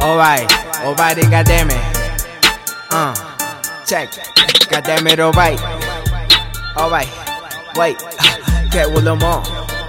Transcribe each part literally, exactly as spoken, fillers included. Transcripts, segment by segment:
Alright, alright, goddamn it. Uh, check. Goddamn it, alright. Alright, wait. Get with them on.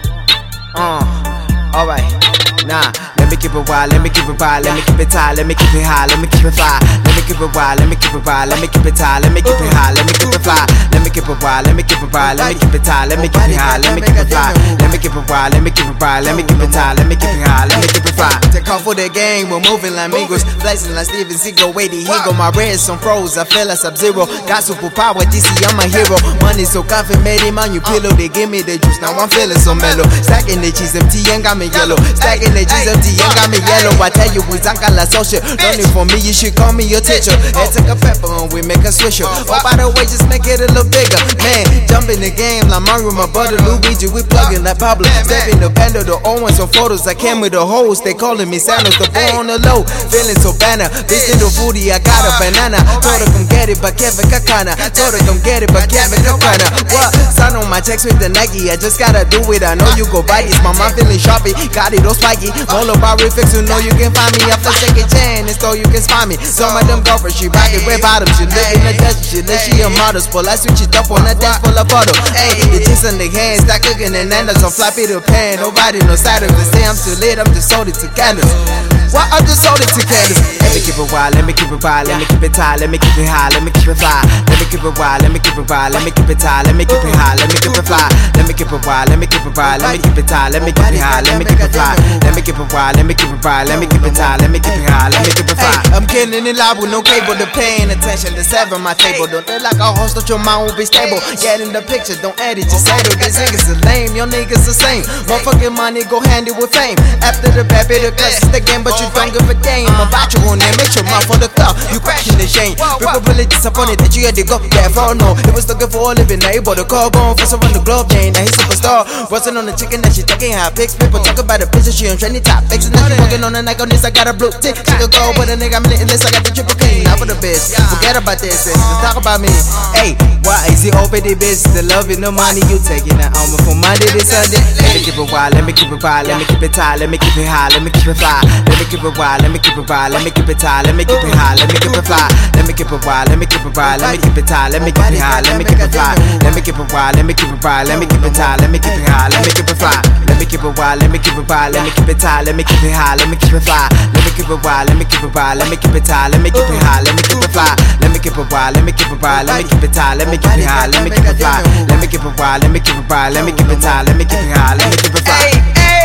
Uh, alright. Nah, let me keep it wild, let me keep it wild, let me keep it tight, let me keep it high, let me keep it fly. Let me keep it wild, let me keep it wild, let me keep it tight, let me keep it high, let me keep it fly. Let me keep it wild, let me keep it wild, let me keep it tight, let me keep it high, let me keep it fly. Let me keep it wild, let me keep it wild, let me keep it tight, let me keep it high, let me keep it fly. Take off for the game, we're moving like Migos, flexing like Steven Seagal, waiting, he go. My reds on froze, I feel like Sub-Zero. Got superpower, D C, I'm a hero. Money so confident, made him on your pillow. They give me the juice, now I'm feeling so mellow. Stacking the cheese, M T N got me yellow. Stacking the cheese, M T N got me yellow. I tell you, we zanka la social. Don't need for me, you should call me your teacher. And take a pepper and we make a swisher. Oh, by the way, just make it a little bigger. Man, jump in the game like Mario, my brother Luigi. We plugging like Pablo. Step in the bando, the Owens on photos. I came with the hoes, they calling me Sandals. The boy on the low, feeling so banner. This little booty, I got a banana. Told her come get it, but Kevin Kakana. Told her come get it, but Kevin Kakana. What? Sign on my checks with the Nike. I just gotta do it. I know you go buy this. My mom feeling sharpy, got it all spiky. All about refix, you know you can find me. After second chain, and so you can spy me. Some of them girlfriends, she rock it red bottom. She live in the desert, she live, she a model. Spoil, I switch it up on a dance full of bottle. Hey, the jeans on the hands, start cooking and then on floppy the pan. Nobody no side of the say I'm too lit, I'm just sold it to candles. Why I just sold it to candles? Let me keep it wild, let me keep it wild, let me keep it tight, let me keep it high, let me keep it fly. Let me keep it wild, let me keep it wild, let me keep it tight, let me keep it high, let me keep it fly. Let me keep it wild, let me keep it wild, let me keep it tight, let me keep it high, let me keep it fly. Let me keep it wild, let me keep it wild, let me keep it tight, let me keep it high, let me keep it fly. I'm killing it live with no cable, to paying attention to seven my table. Don't look like a host, that your mind will be stable. Get in the picture, don't edit, just settle. These niggas are lame, your niggas the same. Motherfucking money go handy with fame. After the bad bit of cuss, it's the game, but you don't give a damn about you on there. Make your mouth for the club, you crashing the shame. People really disappointed that you had to go that far. No, it was looking for a living, now you bought a car, going for around the globe, Jane. Now he's superstar, busting on the chicken that she taking high pics. People talk about the picture, she on trendy topics. And now she walking on the night on this, I got a blue tick. She could go with a nigga, I'm lit in this, I got the triple K. Now for the bitch, forget about this, and talk about me. Hey, why is it over the bitch? The love and the money you taking that on me from Monday to Sunday. Let me keep it wild, let me keep it wild, let me keep it tight, let me keep it high, let me keep it fly. Let me keep it wild, let me keep it wild, let me keep it tight, let me keep it high, let me keep it fly. Let me keep it wild, let me keep it wild, let me keep it tight, let me keep it high, let me keep it fly. Let me keep it wild, let me keep it wild, let me keep it tight, let me keep it high, let me keep it fly. Let me keep it wild, let me keep it wild, let me keep it tight, let me keep it high, let me keep it fly. Let me keep it wild, let me keep it wild, let me keep it tight, let me keep it high, let me keep it fly. Let me keep it wild, let me keep it wild, let me keep it tight, let me keep it high, let me keep it fly. Let me keep it wild, let me keep it wild, let me keep it tight, let me keep it high, let me keep it fly. Hey,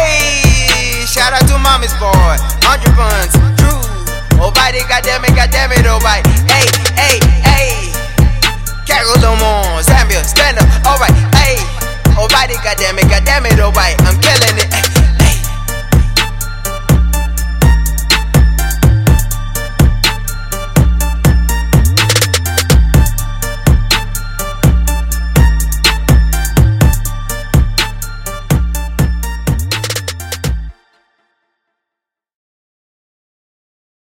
hey, shout out to Mommy's boy, Hundred Buns, Drew. Oh, body, goddamn it, goddamn it, oh, body. Hey, hey, hey. Carol Lamont, Samuel, stand up, alright, hey. Oh, body, goddamn it, goddamn it, oh, body. I'm killing it.